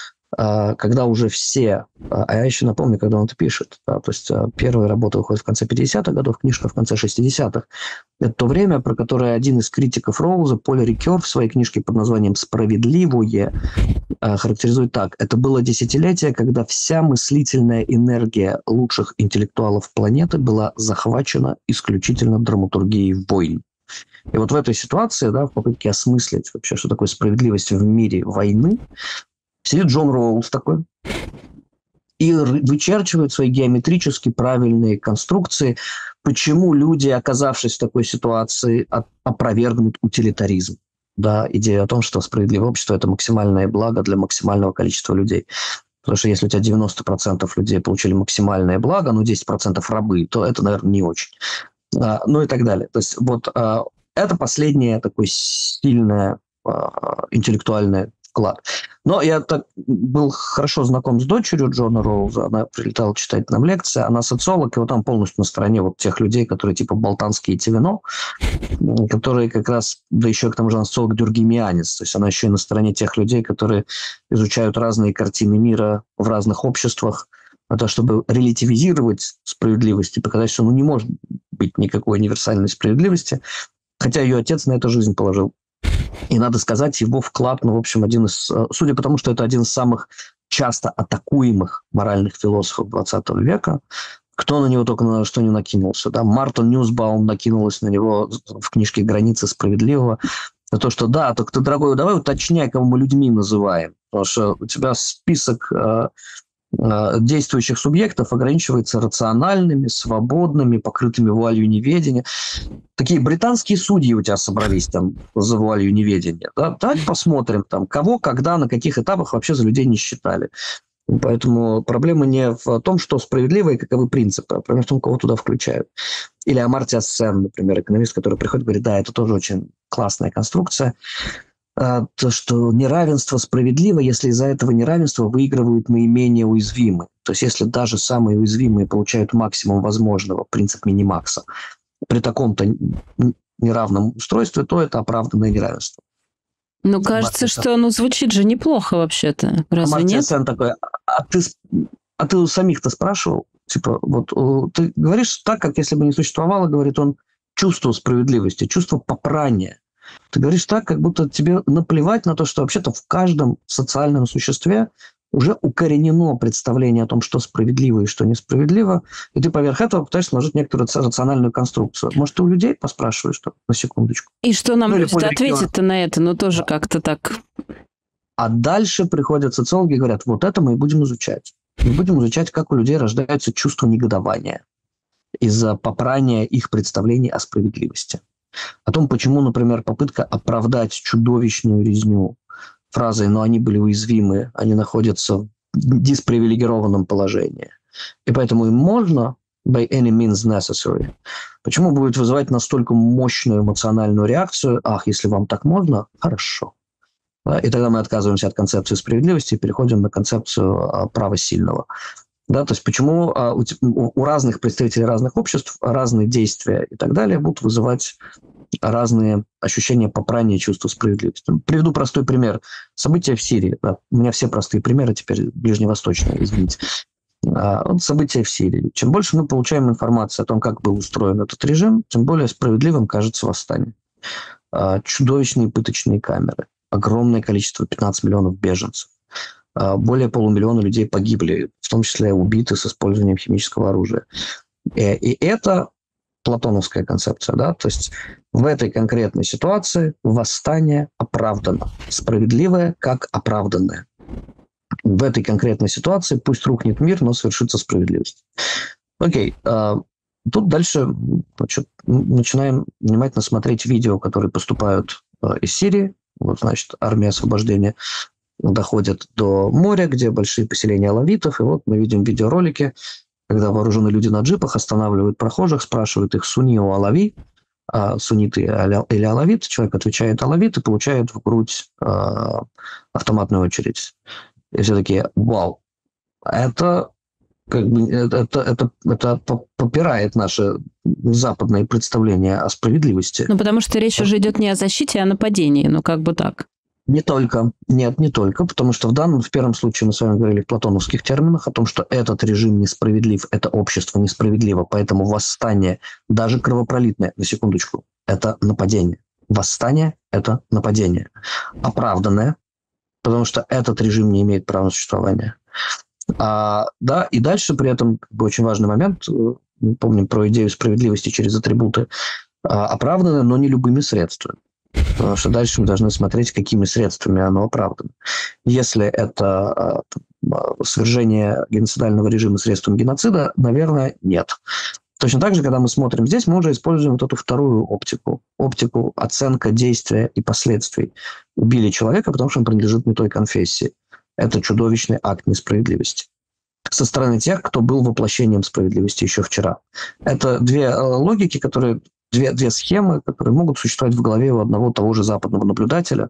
когда уже все, я еще напомню, когда он это пишет, да, то есть первая работа выходит в конце 50-х годов, книжка в конце 60-х. Это то время, про которое один из критиков Роуза, Поль Рикер, в своей книжке под названием «Справедливое» характеризует так. Это было десятилетие, когда вся мыслительная энергия лучших интеллектуалов планеты была захвачена исключительно драматургией войн. И вот в этой ситуации, да, в попытке осмыслить вообще, что такое справедливость в мире войны, сидит Джон Роулз такой и вычерчивает свои геометрически правильные конструкции, почему люди, оказавшись в такой ситуации, опровергнут утилитаризм. Да, идея о том, что справедливое общество – это максимальное благо для максимального количества людей. Потому что если у тебя 90% людей получили максимальное благо, ну 10% рабы, то это, наверное, не очень. Ну и так далее. То есть вот это последнее такое сильное интеллектуальное вклад. Но я так был хорошо знаком с дочерью Джона Роуза, она прилетала читать нам лекции, она социолог, и вот там полностью на стороне вот тех людей, которые типа Болтанские и Тевино, которые как раз, да еще к тому же она социолог дюргемианец, то есть она еще и на стороне тех людей, которые изучают разные картины мира в разных обществах, на то, чтобы релятивизировать справедливость и показать, что не может быть никакой универсальной справедливости, хотя ее отец на это жизнь положил. И надо сказать, его вклад, в общем, один из... Судя по тому, что это один из самых часто атакуемых моральных философов 20 века, кто на него только на что не накинулся. Да? Марта Ньюсбаум накинулась на него в книжке «Границы справедливого». За то, что да, только ты, дорогой, давай уточняй, кого мы людьми называем. Потому что у тебя список действующих субъектов ограничивается рациональными, свободными, покрытыми вуалью неведения. Такие британские судьи у тебя собрались там за вуалью неведения. Да? Давайте посмотрим, там, кого, когда, на каких этапах вообще за людей не считали. Поэтому проблема не в том, что справедливо и каковы принципы, а проблема в том, кого туда включают. Или Амартья Сен, например, экономист, который приходит и говорит, да, это тоже очень классная конструкция. То, что неравенство справедливо, если из-за этого неравенства выигрывают наименее уязвимые. То есть если даже самые уязвимые получают максимум возможного, принцип минимакса, при таком-то неравном устройстве, то это оправданное неравенство. Ну, кажется, что звучит же неплохо вообще-то. Разве нет? Сен такой, А ты у самих-то спрашивал? Типа, вот ты говоришь так, как если бы не существовало, говорит он, чувство справедливости, чувство попрания. Ты говоришь так, как будто тебе наплевать на то, что вообще-то в каждом социальном существе уже укоренено представление о том, что справедливо и что несправедливо, и ты поверх этого пытаешься сложить некоторую рациональную конструкцию. Может, ты у людей поспрашиваешь, что на секундочку? И что нам Ну, или люди поле ответят-то на это? Ну, тоже как-то так. А дальше приходят социологи и говорят, вот это мы и будем изучать. Мы будем изучать, как у людей рождается чувство негодования из-за попрания их представлений о справедливости. О том, почему, например, попытка оправдать чудовищную резню фразой «но они были уязвимы, они находятся в диспривилегированном положении». И поэтому им можно by any means necessary. Почему будет вызывать настолько мощную эмоциональную реакцию? Ах, если вам так можно, хорошо. Да, и тогда мы отказываемся от концепции справедливости и переходим на концепцию права сильного. Да, то есть почему у разных представителей разных обществ разные действия и так далее будут вызывать разные ощущения попрания и чувства справедливости. Приведу простой пример. События в Сирии. Да, у меня все простые примеры теперь ближневосточные, извините. Вот события в Сирии. Чем больше мы получаем информации о том, как был устроен этот режим, тем более справедливым кажется восстание. Чудовищные пыточные камеры. Огромное количество, 15 миллионов беженцев. Более полумиллиона людей погибли, в том числе убиты с использованием химического оружия. И это платоновская концепция, да, то есть в этой конкретной ситуации восстание оправдано, справедливое как оправданное. В этой конкретной ситуации пусть рухнет мир, но свершится справедливость. Окей, тут дальше начинаем внимательно смотреть видео, которые поступают из Сирии. Вот, значит, армия освобождения доходит до моря, где большие поселения алавитов, и вот мы видим видеоролики, когда вооруженные люди на джипах останавливают прохожих, спрашивают их, сунни у алави, сунниты или алавит. Человек отвечает алавит и получает в грудь автоматную очередь. И все такие, вау, это как бы это попирает наше западное представление о справедливости. Ну, потому что речь уже идет не о защите, а о нападении, ну, как бы так. Не только. Нет, не только, потому что в первом случае мы с вами говорили в платоновских терминах о том, что этот режим несправедлив, это общество несправедливо, поэтому восстание, даже кровопролитное, на секундочку, это нападение. Восстание – это нападение. Оправданное, потому что этот режим не имеет права на существование. Да, и дальше при этом как бы очень важный момент, мы помним про идею справедливости через атрибуты, оправданное, но не любыми средствами. Потому что дальше мы должны смотреть, какими средствами оно оправдано. Если это свержение геноцидального режима средством геноцида, наверное, нет. Точно так же, когда мы смотрим здесь, мы уже используем вот эту вторую оптику. Оптику оценка действия и последствий. Убили человека, потому что он принадлежит не той конфессии. Это чудовищный акт несправедливости. Со стороны тех, кто был воплощением справедливости еще вчера. Это две логики, которые... Две схемы, которые могут существовать в голове у одного того же западного наблюдателя,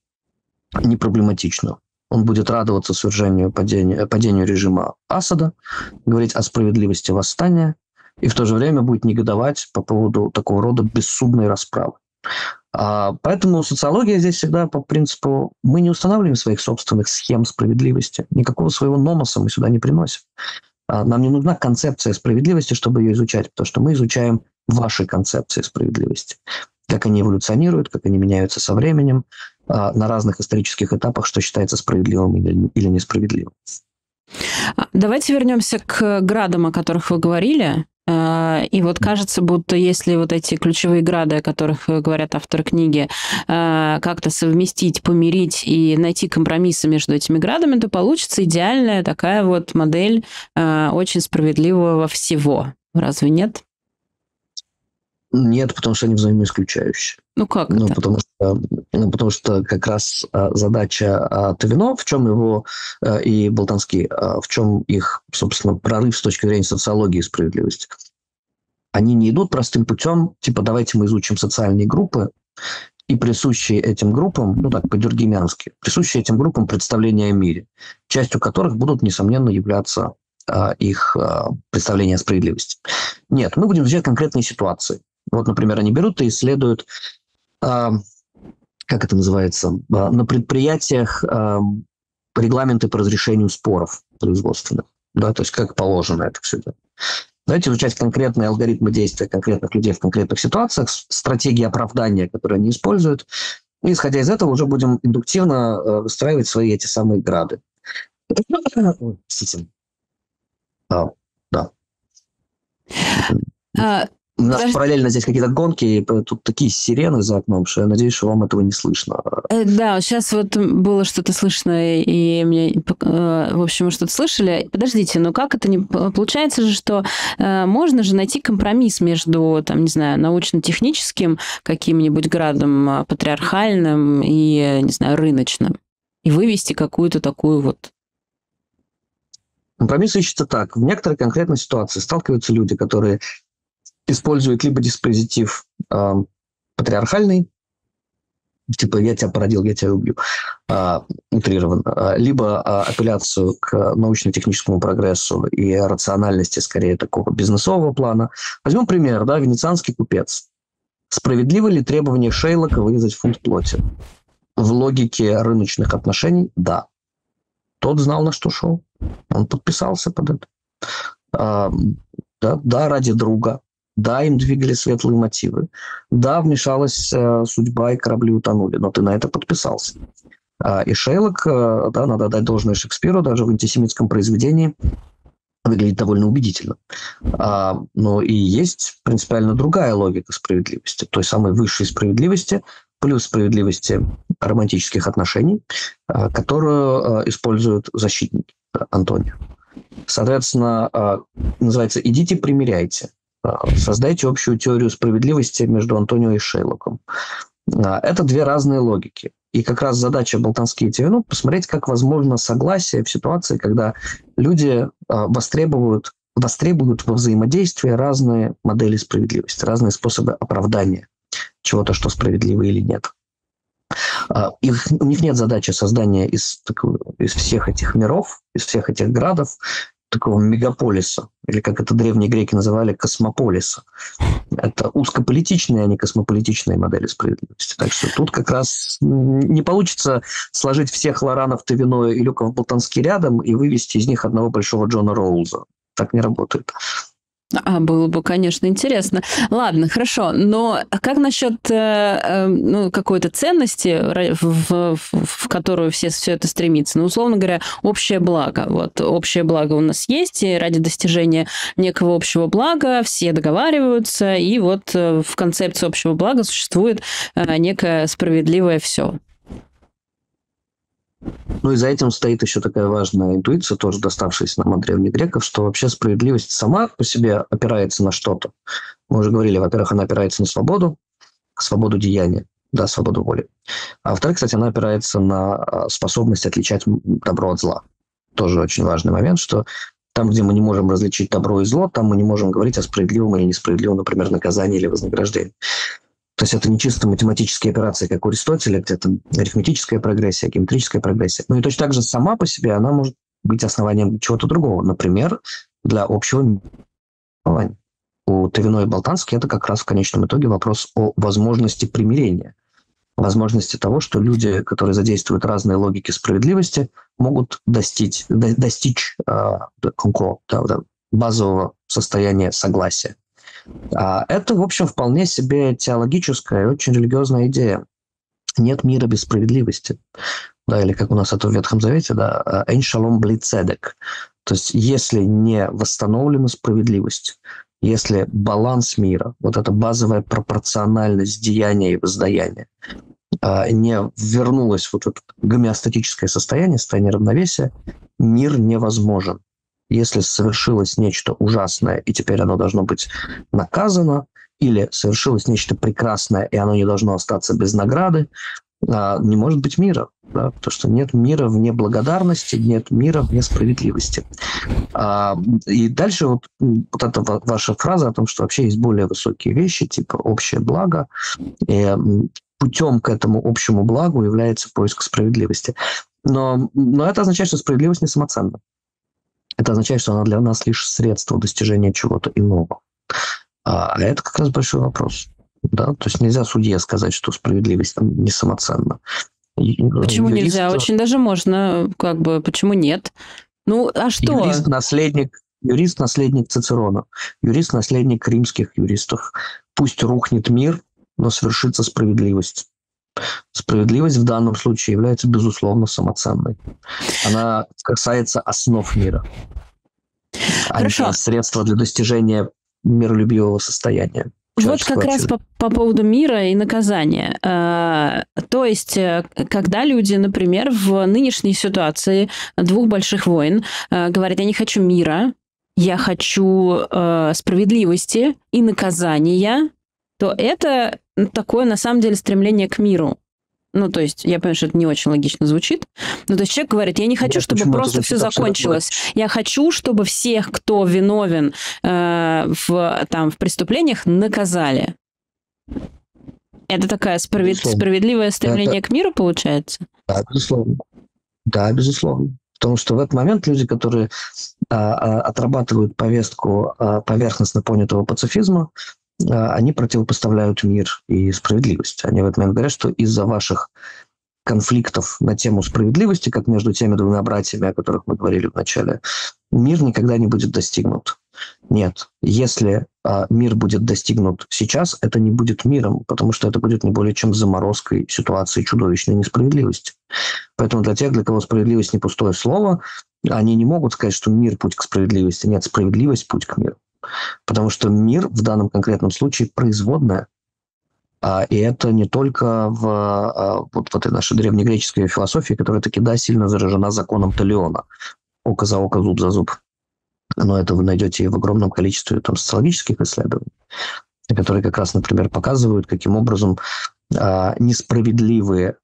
не проблематично. Он будет радоваться свержению, падению режима Асада, говорить о справедливости восстания, и в то же время будет негодовать по поводу такого рода бессудной расправы. Поэтому социология здесь всегда по принципу мы не устанавливаем своих собственных схем справедливости, никакого своего номоса мы сюда не приносим. Нам не нужна концепция справедливости, чтобы ее изучать, потому что мы изучаем ваши концепции справедливости. Как они эволюционируют, как они меняются со временем, на разных исторических этапах, что считается справедливым или несправедливым. Давайте вернемся к градам, о которых вы говорили. И вот кажется, будто если вот эти ключевые грады, о которых говорят авторы книги, как-то совместить, помирить и найти компромиссы между этими градами, то получится идеальная такая вот модель очень справедливого всего. Разве нет? Нет, потому что они взаимоисключающие. Ну как это? Потому что как раз задача Тавино, в чем его и Болтанский, в чем их, собственно, прорыв с точки зрения социологии и справедливости. Они не идут простым путем, типа давайте мы изучим социальные группы, и присущие этим группам, ну так, по-дюргемянски, присущие этим группам представления о мире, частью которых будут, несомненно, являться их представления о справедливости. Нет, мы будем изучать конкретные ситуации. Вот, например, они берут и исследуют, как это называется, на предприятиях регламенты по разрешению споров производственных. да, то есть как положено это все делать. Давайте изучать конкретные алгоритмы действия конкретных людей в конкретных ситуациях, стратегии оправдания, которые они используют. И, исходя из этого, уже будем индуктивно выстраивать свои эти самые грады. Простите. Да. У нас параллельно здесь какие-то гонки, и тут такие сирены за окном, что я надеюсь, что вам этого не слышно. Да, сейчас вот было что-то слышно, и мне, в общем, мы что-то слышали. Подождите, но как это не... Получается же, что можно же найти компромисс между, там, не знаю, научно-техническим каким-нибудь градом, патриархальным и, не знаю, рыночным, и вывести какую-то такую вот... Компромисс ищется так. В некоторой конкретной ситуации сталкиваются люди, которые используют либо диспозитив патриархальный, типа «я тебя породил, я тебя убью», утрированно, либо апелляцию к научно-техническому прогрессу и рациональности, скорее, такого бизнесового плана. Возьмем пример, да, венецианский купец. Справедливо ли требование Шейлока вырезать фунт плоти? В логике рыночных отношений – да. Тот знал, на что шел. Он подписался под это. Да, ради друга. Да, им двигали светлые мотивы. Да, вмешалась судьба, и корабли утонули. Но ты на это подписался. И Шейлок, да, надо отдать должное Шекспиру, даже в антисемитском произведении выглядит довольно убедительно. Но и есть принципиально другая логика справедливости. Той самой высшей справедливости, плюс справедливости романтических отношений, которую используют защитники Антонио. Соответственно, называется «идите примиряйте». Создайте общую теорию справедливости между Антонио и Шейлоком. Это две разные логики. И как раз задача «Болтанские эти вино» посмотреть, как возможно согласие в ситуации, когда люди востребуют во взаимодействии разные модели справедливости, разные способы оправдания чего-то, что справедливо или нет. У них нет задачи создания из всех этих миров, из всех этих градов, такого мегаполиса, или как это древние греки называли, космополиса. Это узкополитичные, а не космополитичные модели справедливости. Так что тут как раз не получится сложить всех Лоранов, Тавино и Люков Болтанский рядом и вывести из них одного большого Джона Роуза. Так не работает. Было бы, конечно, интересно. Ладно, хорошо, но как насчет какой-то ценности, в которую все это стремится? Ну, условно говоря, общее благо. Вот общее благо у нас есть, и ради достижения некого общего блага все договариваются, и вот в концепции общего блага существует некое справедливое все. Ну и за этим стоит еще такая важная интуиция, тоже доставшаяся нам от древних греков, что вообще справедливость сама по себе опирается на что-то. Мы уже говорили, во-первых, она опирается на свободу деяния, да, свободу воли. А во-вторых, кстати, она опирается на способность отличать добро от зла. Тоже очень важный момент, что там, где мы не можем различить добро и зло, там мы не можем говорить о справедливом или несправедливом, например, наказании или вознаграждении. То есть это не чисто математические операции, как у Аристотеля, где это арифметическая прогрессия, геометрическая прогрессия. Ну и точно так же сама по себе она может быть основанием для чего-то другого. Например, для общего мирования. У Тавино и Болтански это как раз в конечном итоге вопрос о возможности примирения. Возможности того, что люди, которые задействуют разные логики справедливости, могут достичь базового состояния согласия. Это, в общем, вполне себе теологическая и очень религиозная идея. Нет мира без справедливости. Да, или как у нас это в Ветхом Завете, да, «Эйн шалом бли цедек». То есть если не восстановлена справедливость, если баланс мира, вот эта базовая пропорциональность деяния и воздаяния, не вернулась вот в это гомеостатическое состояние равновесия, мир невозможен. Если совершилось нечто ужасное, и теперь оно должно быть наказано, или совершилось нечто прекрасное, и оно не должно остаться без награды, не может быть мира. Да? Потому что нет мира вне благодарности, нет мира вне справедливости. И дальше вот эта ваша фраза о том, что вообще есть более высокие вещи, типа общее благо, и путем к этому общему благу является поиск справедливости. Но это означает, что справедливость не самоценна. Это означает, что она для нас лишь средство достижения чего-то иного. А это как раз большой вопрос. Да? То есть нельзя судье сказать, что справедливость там не самоценна. Почему нельзя? Очень даже можно, почему нет? Ну, а что? Юрист – наследник Цицерона, юрист – наследник римских юристов. Пусть рухнет мир, но свершится справедливость. Справедливость в данном случае является, безусловно, самоценной. Она касается основ мира, а не средства для достижения миролюбивого состояния. Вот как раз по поводу мира и наказания. То есть, когда люди, например, в нынешней ситуации двух больших войн говорят, я не хочу мира, я хочу справедливости и наказания, то это такое, на самом деле, стремление к миру. Ну, то есть, я понимаю, что это не очень логично звучит. Но то есть человек говорит, я не хочу, чтобы просто все закончилось. Я хочу, чтобы всех, кто виновен в преступлениях, наказали. Это такое справедливое стремление к миру, получается? Да, безусловно. Да, безусловно. Потому что в этот момент люди, которые отрабатывают повестку поверхностно понятого пацифизма, они противопоставляют мир и справедливость. Они в этот момент говорят, что из-за ваших конфликтов на тему справедливости, как между теми двумя братьями, о которых мы говорили в начале, мир никогда не будет достигнут. Нет. Если мир будет достигнут сейчас, это не будет миром, потому что это будет не более чем заморозкой ситуации чудовищной несправедливости. Поэтому для тех, для кого справедливость не пустое слово, они не могут сказать, что мир – путь к справедливости. Нет, справедливость – путь к миру. Потому что мир в данном конкретном случае производная. И это не только в этой нашей древнегреческой философии, которая таки сильно заражена законом Талиона. Око за око, зуб за зуб. Но это вы найдете и в огромном количестве социологических исследований, которые как раз, например, показывают, каким образом несправедливые,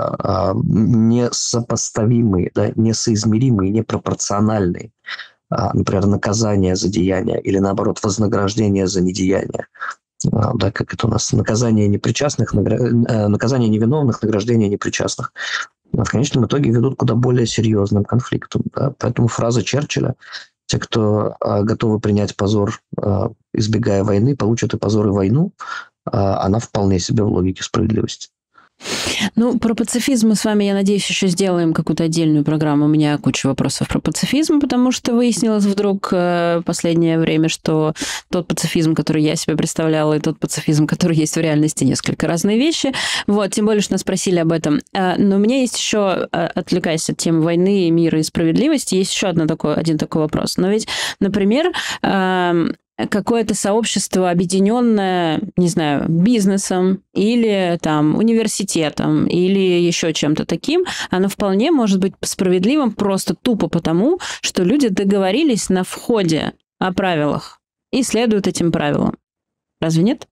несопоставимые, несоизмеримые, непропорциональные, например, наказание за деяние или, наоборот, вознаграждение за недеяние. Как это у нас? Наказание непричастных, наказание невиновных, награждение непричастных. В конечном итоге ведут к куда более серьезным конфликтам. Да? Поэтому фраза Черчилля «Те, кто готовы принять позор, избегая войны, получат и позор, и войну», она вполне себе в логике справедливости. Ну, про пацифизм мы с вами, я надеюсь, еще сделаем какую-то отдельную программу. У меня куча вопросов про пацифизм, потому что выяснилось вдруг в последнее время, что тот пацифизм, который я себе представляла, и тот пацифизм, который есть в реальности, несколько разные вещи. Вот, тем более, что нас спросили об этом. Но у меня есть еще, отвлекаясь от темы войны, мира и справедливости, есть еще один такой вопрос. Но ведь, например, какое-то сообщество, объединенное, не знаю, бизнесом или университетом или еще чем-то таким, оно вполне может быть справедливым просто тупо потому, что люди договорились на входе о правилах и следуют этим правилам. Разве нет?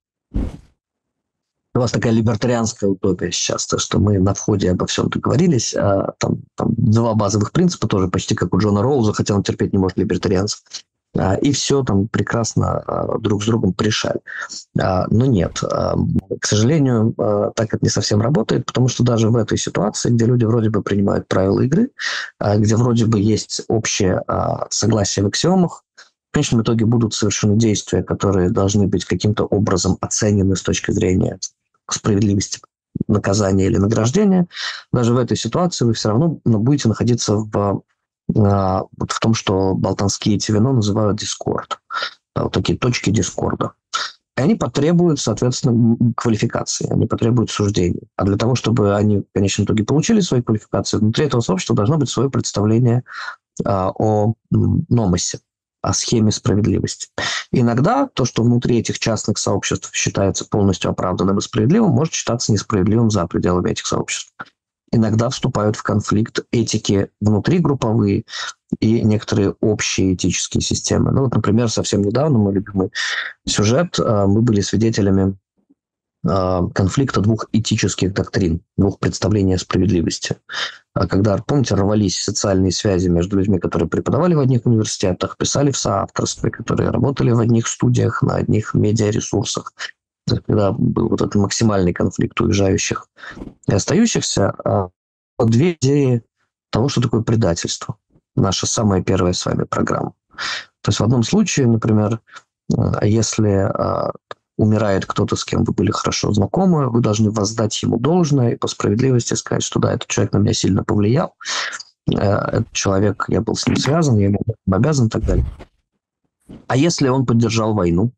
У вас такая либертарианская утопия сейчас, то, что мы на входе обо всем договорились. Там два базовых принципа тоже почти как у Джона Роуза, хотя он терпеть не может либертарианцев. И все прекрасно друг с другом порешали. Но нет, к сожалению, так это не совсем работает, потому что даже в этой ситуации, где люди вроде бы принимают правила игры, где вроде бы есть общее согласие в аксиомах, в конечном итоге будут совершены действия, которые должны быть каким-то образом оценены с точки зрения справедливости наказания или награждения. Даже в этой ситуации вы все равно будете находиться в том, что балтонские Тивино называют дискорд. Вот такие точки дискорда. И они потребуют, соответственно, квалификации, они потребуют суждений. А для того, чтобы они в конечном итоге получили свои квалификации, внутри этого сообщества должно быть свое представление о номосе, о схеме справедливости. И иногда то, что внутри этих частных сообществ считается полностью оправданным и справедливым, может считаться несправедливым за пределами этих сообществ. Иногда вступают в конфликт этики внутригрупповые и некоторые общие этические системы. Ну вот, например, совсем недавно, мой любимый сюжет, мы были свидетелями конфликта двух этических доктрин, двух представлений о справедливости. Когда, помните, рвались социальные связи между людьми, которые преподавали в одних университетах, писали в соавторстве, которые работали в одних студиях, на одних медиаресурсах. Когда был вот этот максимальный конфликт уезжающих и остающихся, две идеи того, что такое предательство. Наша самая первая с вами программа. То есть в одном случае, например, если умирает кто-то, с кем вы были хорошо знакомы, вы должны воздать ему должное и по справедливости сказать, что да, этот человек на меня сильно повлиял. этот человек, я был с ним связан, я ему обязан и так далее. А если он поддержал войну?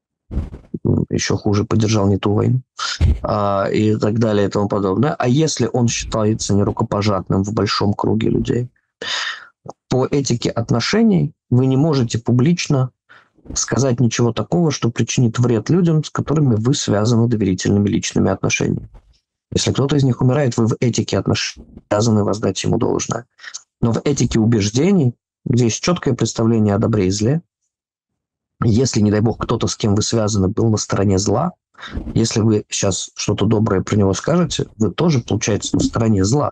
Еще хуже, поддержал не ту войну, и так далее и тому подобное. А если он считается нерукопожатным в большом круге людей? По этике отношений вы не можете публично сказать ничего такого, что причинит вред людям, с которыми вы связаны доверительными личными отношениями. Если кто-то из них умирает, вы в этике отношений обязаны воздать ему должное. Но в этике убеждений, где есть четкое представление о добре и зле, если, не дай бог, кто-то, с кем вы связаны, был на стороне зла, если вы сейчас что-то доброе про него скажете, вы тоже, получается, на стороне зла.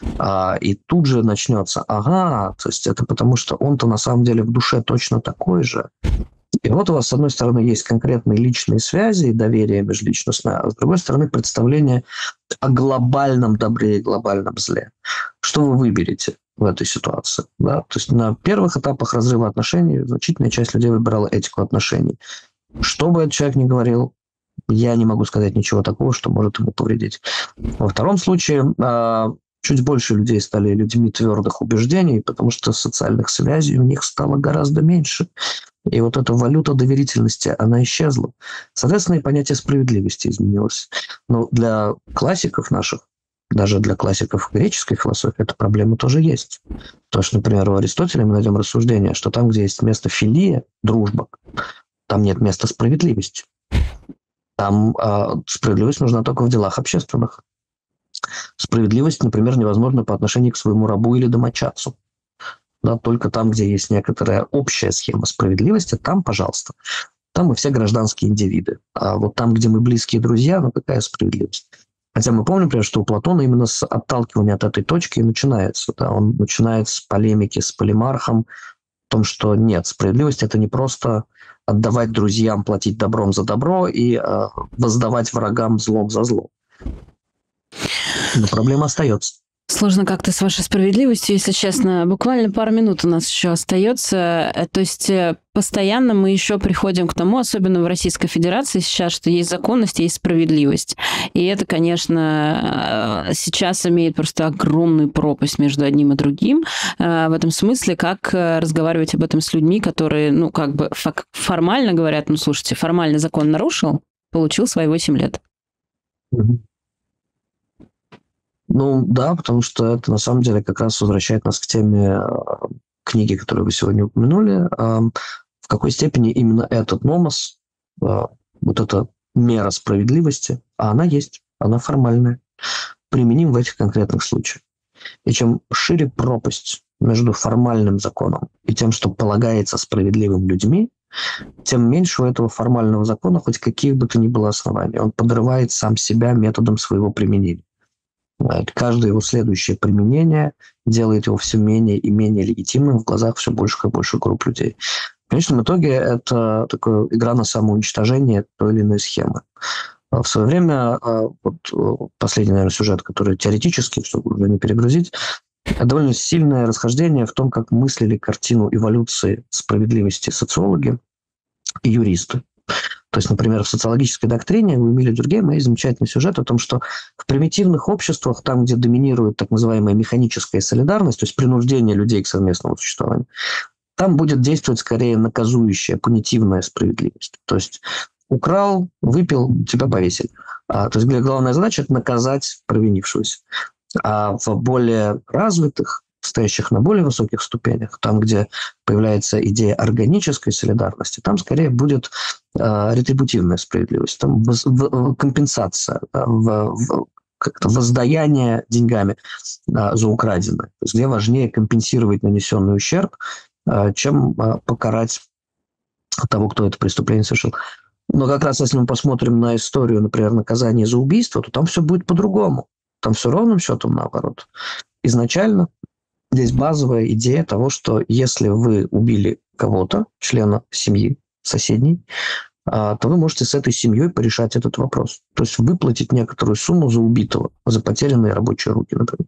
И тут же начнется, то есть это потому, что он-то на самом деле в душе точно такой же. И вот у вас, с одной стороны, есть конкретные личные связи и доверие межличностное, а с другой стороны, представление о глобальном добре и глобальном зле. Что вы выберете в этой ситуации? Да? То есть на первых этапах разрыва отношений значительная часть людей выбирала этику отношений. Что бы этот человек ни говорил, я не могу сказать ничего такого, что может ему повредить. Во втором случае чуть больше людей стали людьми твердых убеждений, потому что социальных связей у них стало гораздо меньше. И вот эта валюта доверительности, она исчезла. Соответственно, и понятие справедливости изменилось. Но для классиков наших, даже для классиков греческой философии, эта проблема тоже есть. Потому что, например, у Аристотеля мы найдем рассуждение, что там, где есть место филия, дружба, там нет места справедливости. Там справедливость нужна только в делах общественных. Справедливость, например, невозможна по отношению к своему рабу или домочадцу. Да, только там, где есть некоторая общая схема справедливости, там, пожалуйста, там мы все гражданские индивиды. А вот там, где мы близкие друзья, какая справедливость? Хотя мы помним, например, что у Платона именно с отталкивания от этой точки и начинается. Да, он начинает с полемики с Полимархом, о том, что нет, справедливость – это не просто отдавать друзьям, платить добром за добро и воздавать врагам злом за зло. Но проблема остается. Сложно как-то с вашей справедливостью, если честно. Буквально пару минут у нас еще остается. То есть постоянно мы еще приходим к тому, особенно в Российской Федерации сейчас, что есть законность, есть справедливость. И это, конечно, сейчас имеет просто огромную пропасть между одним и другим. В этом смысле, как разговаривать об этом с людьми, которые, формально говорят, слушайте, формально закон нарушил, получил свои 8 лет. Да, потому что это на самом деле как раз возвращает нас к теме книги, которую вы сегодня упомянули. В какой степени именно этот номос, вот эта мера справедливости, она есть, она формальная, применим в этих конкретных случаях. И чем шире пропасть между формальным законом и тем, что полагается справедливым людьми, тем меньше у этого формального закона хоть каких бы то ни было оснований. Он подрывает сам себя методом своего применения. Каждое его следующее применение делает его все менее и менее легитимным в глазах все больших и больших групп людей. В конечном итоге это такая игра на самоуничтожение той или иной схемы. В свое время, последний, наверное, сюжет, который теоретически, чтобы уже не перегрузить, довольно сильное расхождение в том, как мыслили картину эволюции справедливости социологи и юристы. То есть, например, в социологической доктрине у Эмиля Дюркгейма есть замечательный сюжет о том, что в примитивных обществах, там, где доминирует так называемая механическая солидарность, то есть принуждение людей к совместному существованию, там будет действовать скорее наказующая, пунитивная справедливость. То есть украл, выпил, тебя повесили. То есть главная задача – это наказать провинившегося. А в более развитых, стоящих на более высоких ступенях, там, где появляется идея органической солидарности, там скорее будет ретрибутивная справедливость, там компенсация, как-то воздаяние деньгами за украденное. То есть где важнее компенсировать нанесенный ущерб, чем покарать того, кто это преступление совершил. Но как раз если мы посмотрим на историю, например, наказания за убийство, то там все будет по-другому. Там все ровным счетом наоборот. Изначально здесь базовая идея того, что если вы убили кого-то, члена семьи соседней, то вы можете с этой семьей порешать этот вопрос. То есть выплатить некоторую сумму за убитого, за потерянные рабочие руки, например.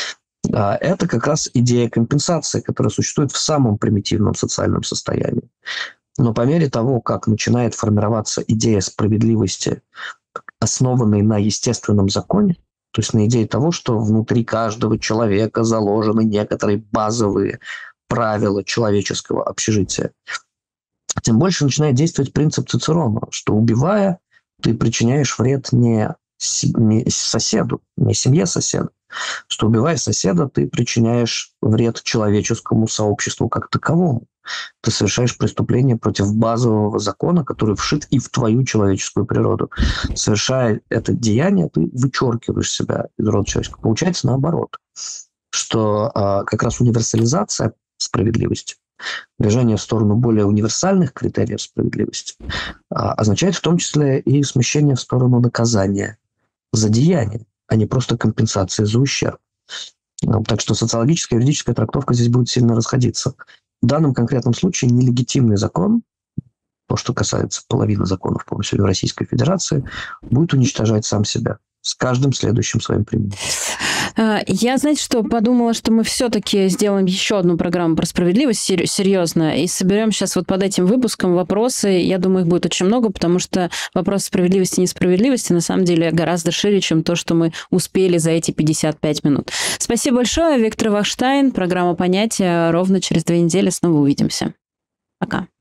Это как раз идея компенсации, которая существует в самом примитивном социальном состоянии. Но по мере того, как начинает формироваться идея справедливости, основанной на естественном законе, То есть на идее того, что внутри каждого человека заложены некоторые базовые правила человеческого общежития. Тем больше начинает действовать принцип Цицерона, что убивая, ты причиняешь вред не соседу, не семье соседа, что убивая соседа, ты причиняешь вред человеческому сообществу как таковому. Ты совершаешь преступление против базового закона, который вшит и в твою человеческую природу. Совершая это деяние, ты вычеркиваешь себя из рода человеческого. Получается наоборот, что как раз универсализация справедливости, движение в сторону более универсальных критериев справедливости означает в том числе и смещение в сторону наказания за деяние, а не просто компенсации за ущерб. Так что социологическая и юридическая трактовка здесь будет сильно расходиться. В данном конкретном случае нелегитимный закон, то, что касается половины законов полностью в Российской Федерации, будет уничтожать сам себя с каждым следующим своим применением. Я, знаете, что подумала, что мы все-таки сделаем еще одну программу про справедливость серьезно и соберем сейчас вот под этим выпуском вопросы. Я думаю, их будет очень много, потому что вопрос справедливости и несправедливости на самом деле гораздо шире, чем то, что мы успели за эти 55 минут. Спасибо большое. Виктор Вахштайн, программа «Понятия». Ровно через 2 недели снова увидимся. Пока.